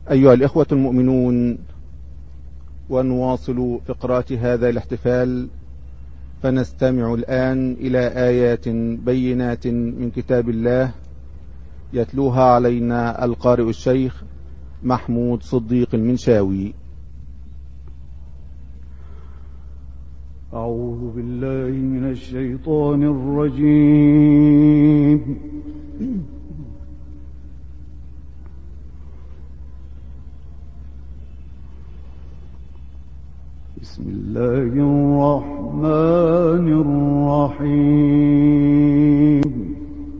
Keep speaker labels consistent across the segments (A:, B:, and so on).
A: أيها الإخوة المؤمنون، ونواصل فقرات هذا الاحتفال، فنستمع الآن إلى آيات بينات من كتاب الله يتلوها علينا القارئ الشيخ محمود صديق المنشاوي.
B: أعوذ بالله من الشيطان الرجيم. بسم الله الرحمن الرحيم.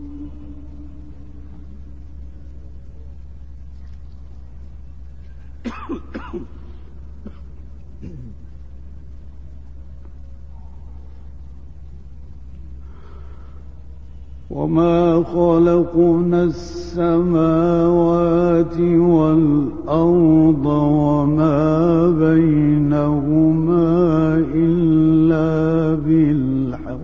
B: وما خلقنا السماوات والأرض وما بينهما إلا بالحق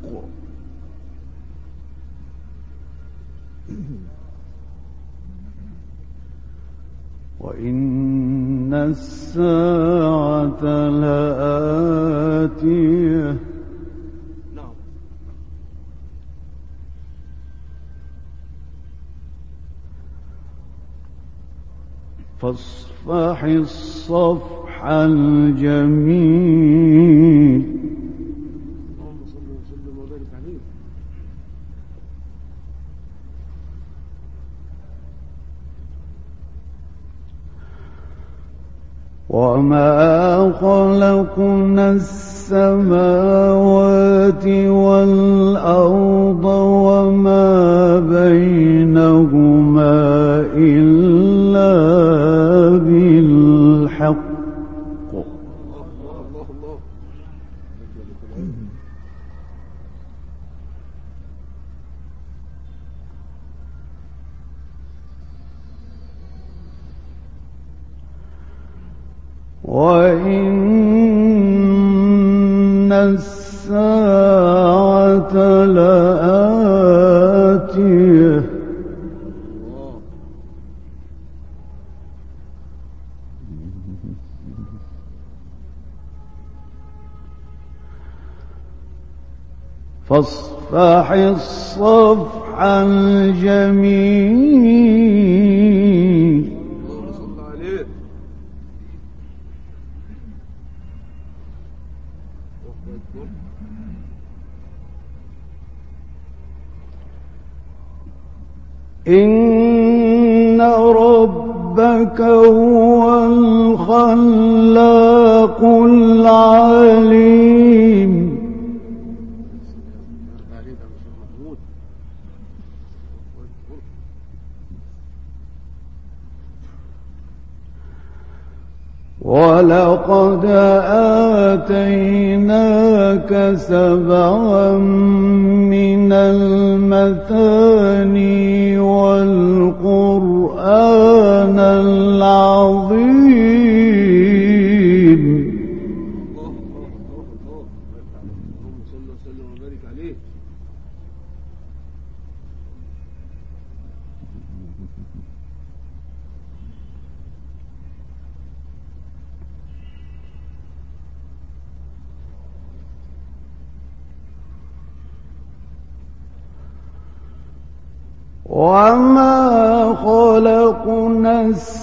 B: وإن الساعة لآتية فاصفح الصفح الجميل
C: اللهم صل وسلم وبارك عليه.
B: وما خلقنا السماوات والأرض وما بينهما إلا بالحق وإن الساعة لآتية فاصفح الصفح الجميل
C: اللهم صل عليه.
B: إن ربك هو الخلاق العليم ولقد آتيناك سبعا من المثاني والقرآن العظيم.
C: اللهم صل وسلم وبارك عليه.
B: وما خلقنا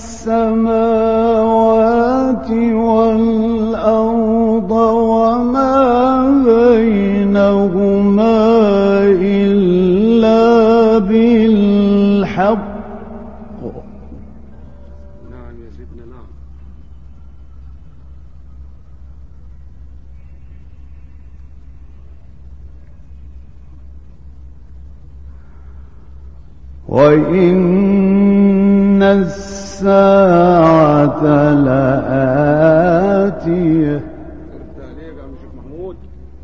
B: السماوات والأرض وما بينهما إلا بالحق
C: نعم يا سيدنا، نعم.
B: وإن الساعة لآتية
C: فرد عليك يا عم شيخ محمود.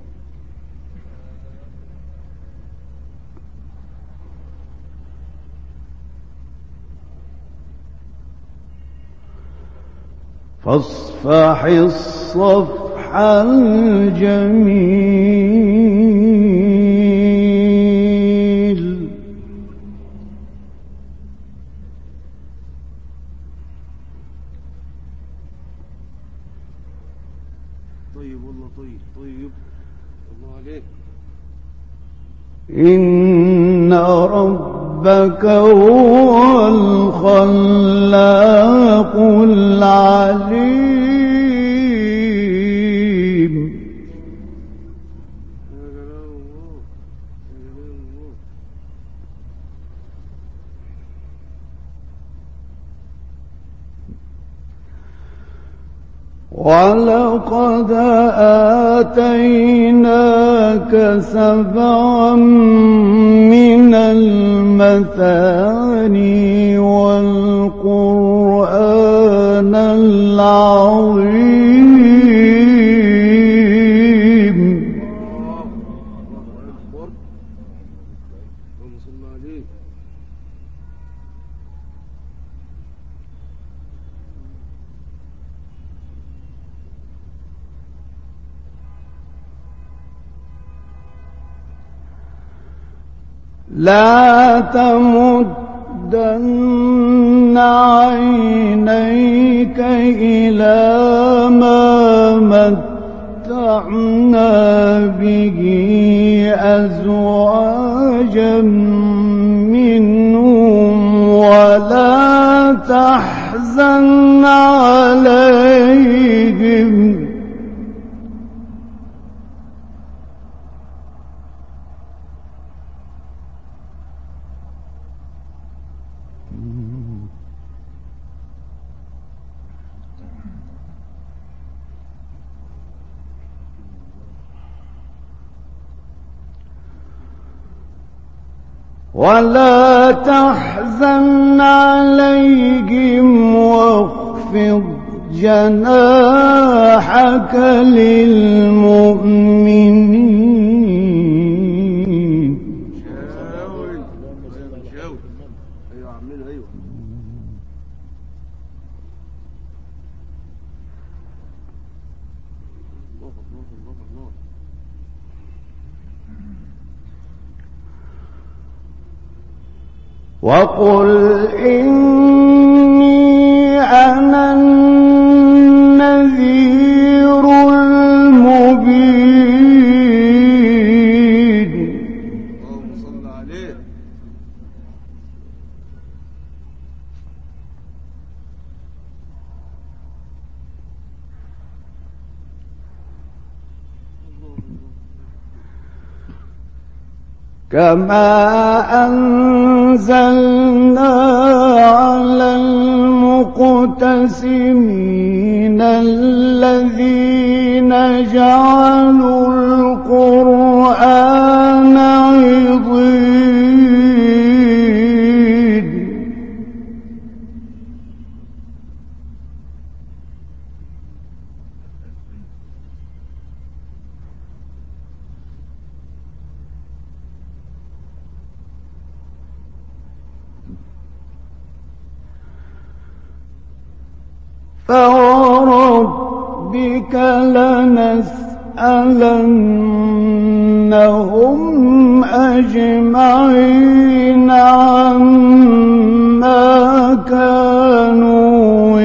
B: فاصفح الصفح الجميل
C: طيب والله طيب الله عليك.
B: إن ربك هو الخلاق العليم.
C: يا جلال الله يا جلال الله.
B: ولقد آتيناك سبعا من المثاني والقرآن العظيم.
C: الله أكبر. اللهم صل عليه.
B: لا تمدن عينيك إلى ما متعنا به أزواجا منهم ولا تحزن عليهم. ولا تحزن عليهم واخفض جناحك للمؤمنين.
C: شاوي شاوي. ايوه عمنا ايوه. الله الله الله الله.
B: وقل إني أنا النذير المبين.
C: اللهم صل عليه.
B: كما أنزلنا على المقتسمين الذين جعلوا القرآن عضين. فوربك لنسألنهم أجمعين عما كانوا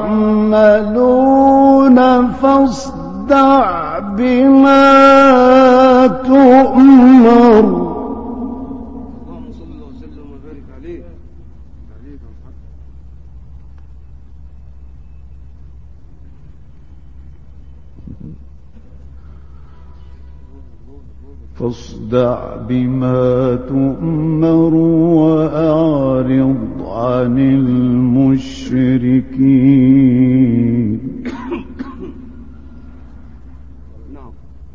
B: يعملون فاصدع بما تؤمر.
C: اللهم صل وسلم وبارك عليه. عليك يا محمد.
B: فاصدع بما تؤمر وأعرض عن المشركين.
C: نعم.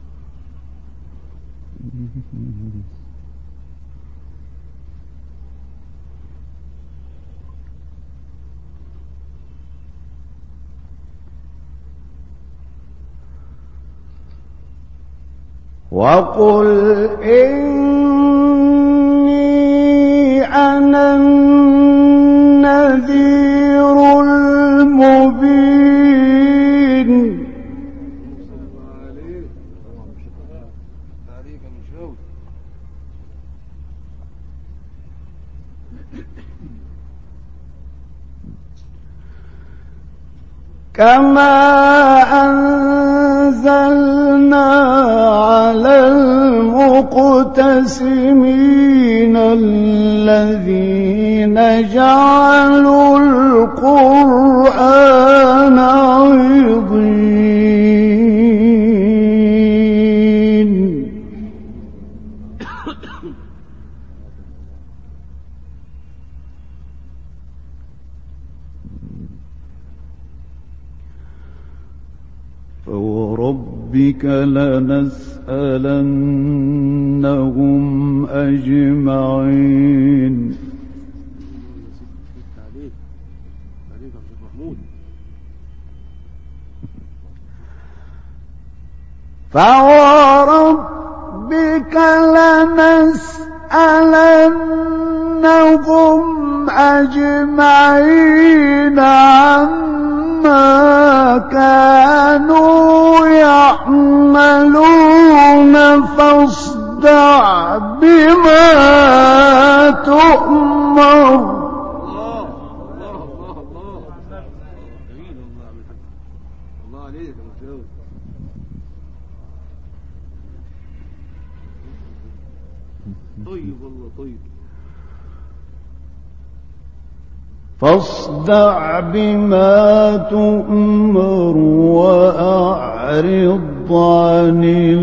B: وقل إني أنا النذير المبين.
C: صل عليه. عليك يا مشاوي.
B: كما أنزلنا على المقتسمين الذين جعلوا القرآن عضين فوربك لنسألنهم أجمعين فوربك لنسألنهم أجمعين عما كانوا يعملون فاصدع بما تؤمر
C: طيب والله طيب.
B: فاصدع بما تؤمر وأعرض عن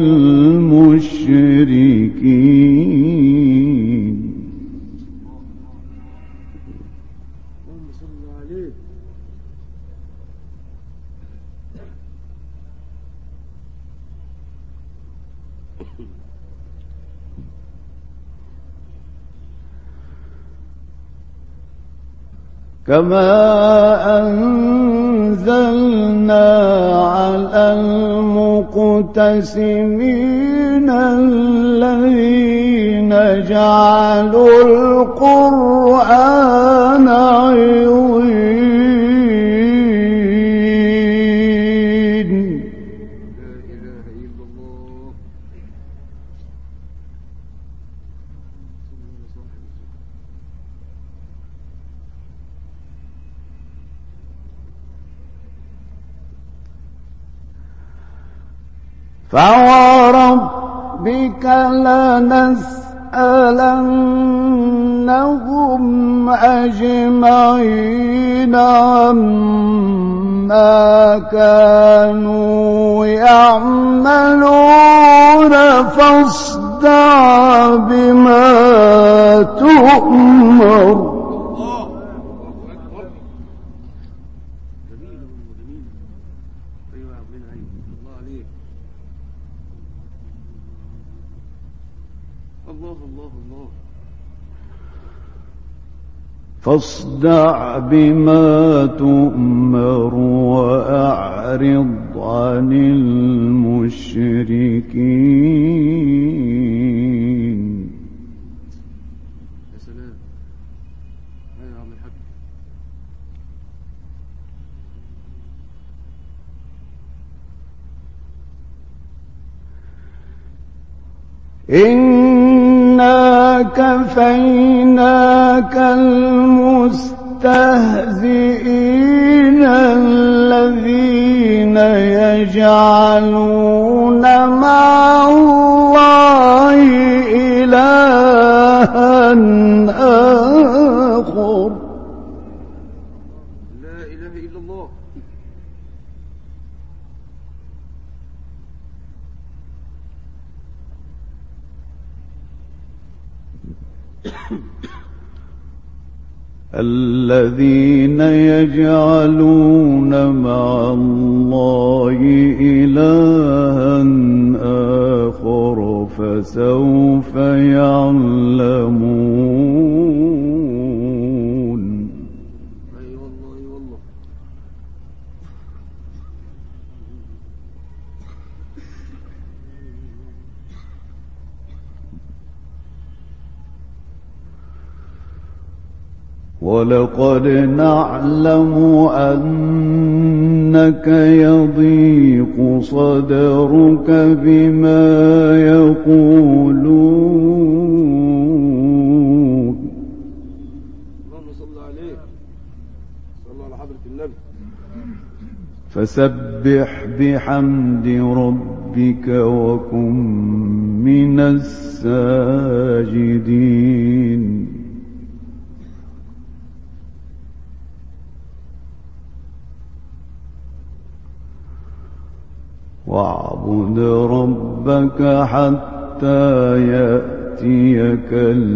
B: المشركين.
C: اللهم صل عليه.
B: كما أنزلنا على المقتسمين الذين جعلوا القرآن عضين.
C: لا إله إلا الله.
B: فوربك لنسألنهم أجمعين عما كانوا يعملون فاصدع بما تؤمر. فاصدع بما تؤمر وأعرض عن المشركين.
C: يا سلام. يا عم الحاج.
B: إنا كفيناك المستهزئين الذين يجعلون مع الله إلها آخر.
C: لا إله إلا الله.
B: الذين يجعلون مع الله إلها آخر فسوف يعلمون.
C: أي والله أي والله.
B: ولقد نعلم أنك يضيق صدرك بما يقولون.
C: اللهم صل عليه. صلى على حضرة النبي.
B: فسبح بحمد ربك وكن من الساجدين. واعبد ربك حتى يأتيك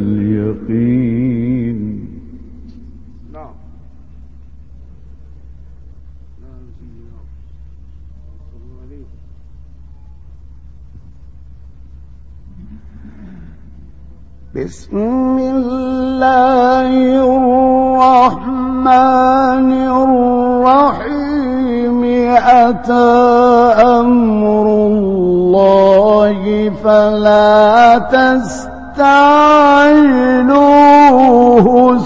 B: اليقين.
C: نعم. نعم سيدي نعم. صلى الله عليه.
B: بسم الله الرحمن الرحيم. أتى أمر الله فلا تستعجلوه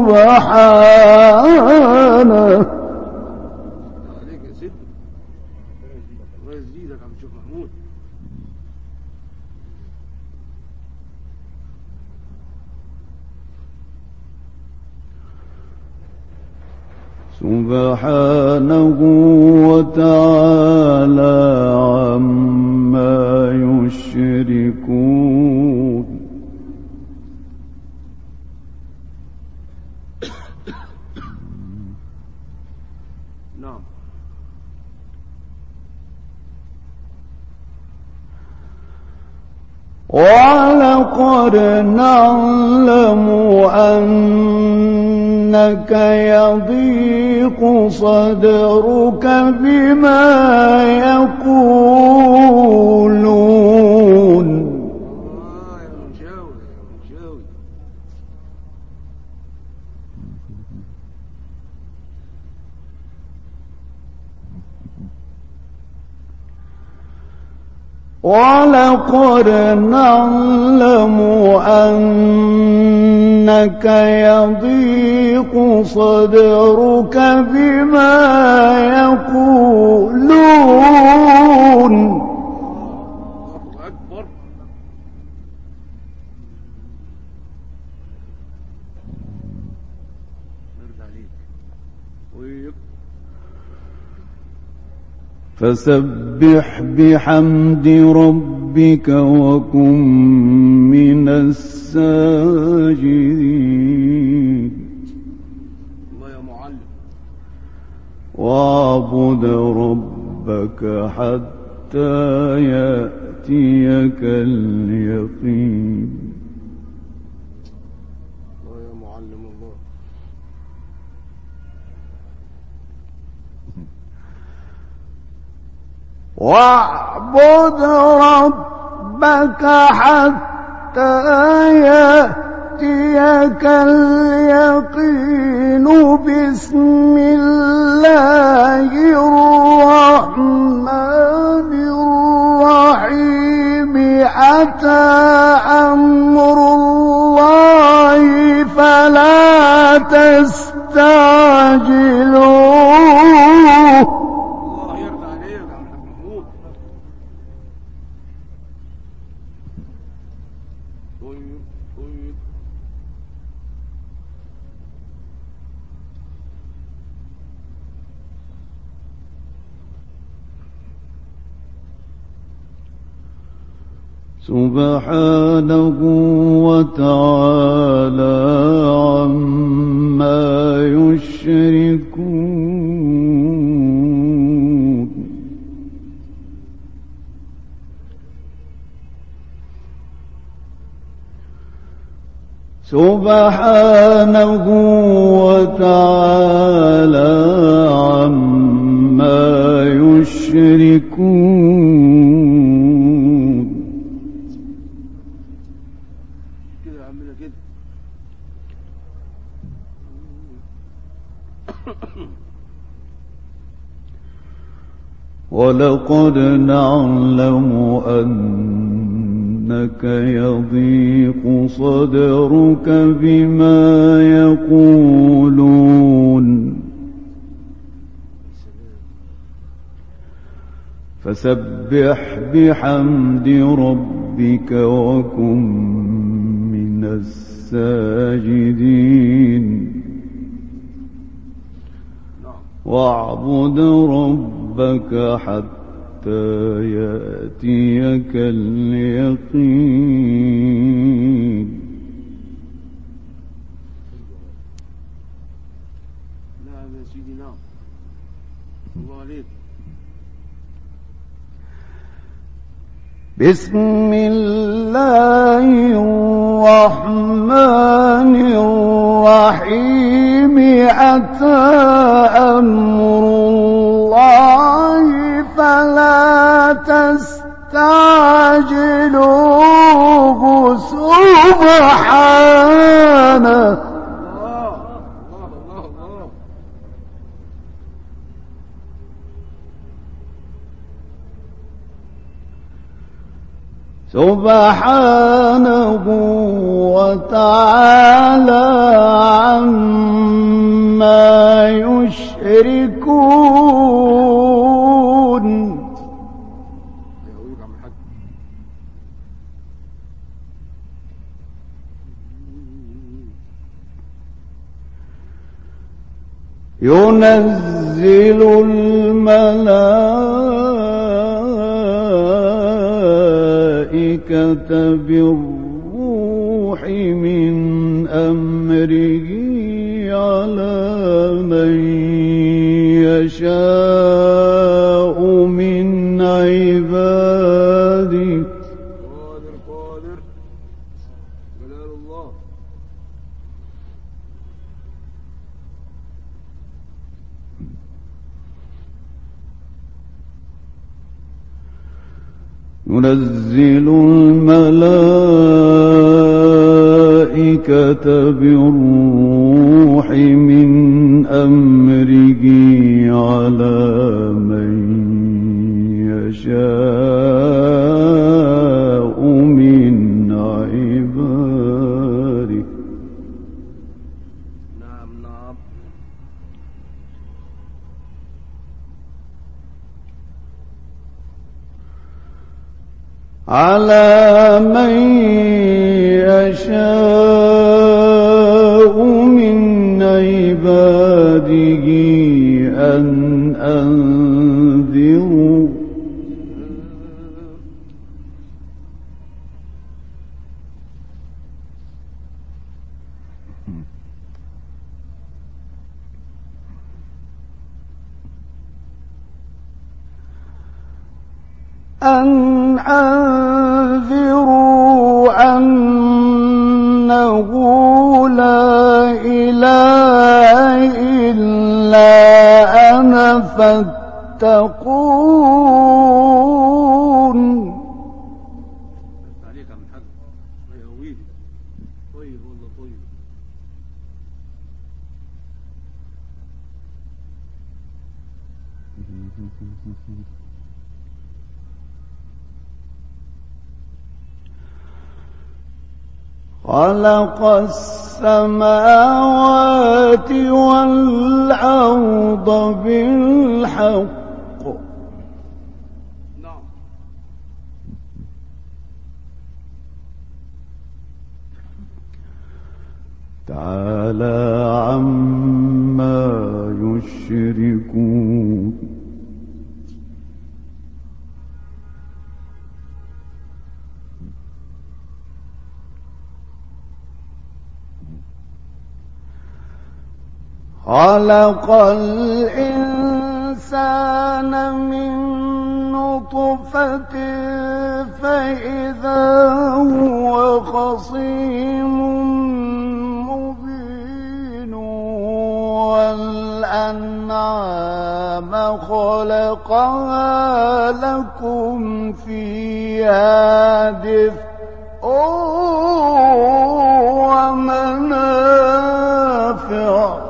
B: سبحانه.
C: عليك يا سيدي. الله يزيدك عم تشوف محمود.
B: سبحانه وتعالى عما يشركون.
C: نعم.
B: ولقد نعلم أنك يضيق صدرك بما يقولون.
C: يا منشاوي يا منشاوي.
B: ولقد نعلم أنك يضيق صدرك بما يقولون.
C: الله أكبر. نرجع عليك. ويب.
B: فسبح بحمد ربك وكن من الساجدين.
C: الله يا معلم.
B: واعبد ربك حتى يأتيك اليقين.
C: الله يا معلم الله.
B: واعبد ربك حتى يأتيك اليقين. بسم الله الرحمن الرحيم. أتى أمر الله فلا تستعجلوه.
C: الله يرضى عليك يا عم محمود. طيب طيب.
B: سبحانه وتعالى عما يشركون. سبحانه وتعالى عما يشركون.
C: كده يا عمنا كده.
B: ولقد نعلم أنك يضيق صدرك بما يقولون. فسبح بحمد ربك وكن من الساجدين. واعبد ربك حتى يأتيك اليقين.
C: نعم يا سيدي نعم. الله عليك.
B: بسم الله الرحمن الرحيم. أتى أمر الله فلا تستعجلوه سبحانه. سبحانه وتعالى عما يشركون. ينزل الملائكة بالروح من أمره على من يشاء من عباده.
C: قادر جلال الله.
B: ينزل الملائكة بالروح من أمره على من يشاء من عباده.
C: نعم نعم.
B: على من يشاء من عباده أن أنذروا أنه لا إله إلا أنا فاتقون.
C: عليك عم الحاج. الله يقويك. طيب والله طيب.
B: خلق السماوات والأرض بالحق.
C: نعم.
B: تعالى عما يشركون. خلق الإنسان من نطفة فإذا هو خصيم مبين. والأنعام خلقها لكم فيها دفء ومنافع.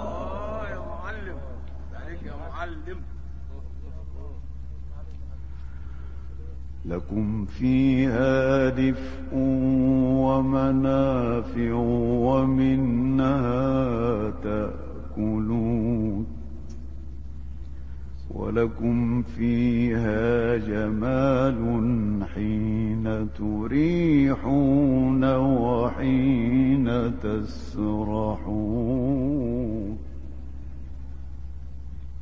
B: لكم فيها دفء ومنافع ومنها تأكلون. ولكم فيها جمال حين تريحون وحين تسرحون.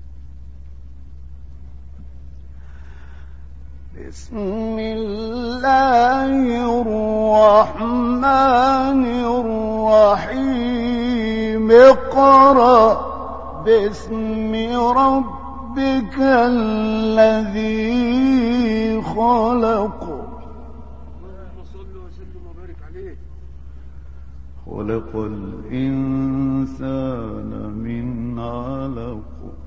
B: بسم الله الرحمن الرحيم اقرأ باسم ربك الذي خلق خلق الإنسان من علق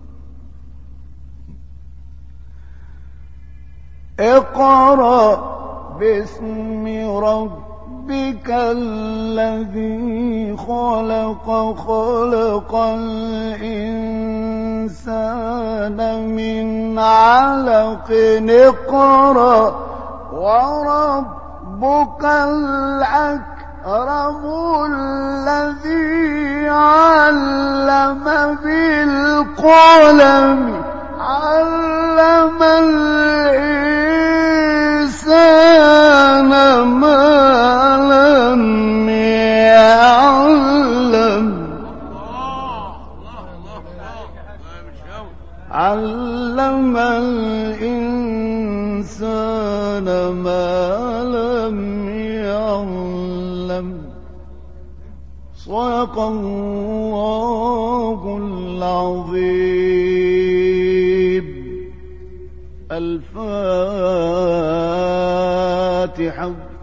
B: اقرأ باسم ربك الذي خلق خلق الإنسان من علق اقرأ وربك الأكرم الذي علم بالقلم علم الإنسان ما لم يعلم علم الإنسان ما لم يعلم صدق الله العظيم. الفاتحة.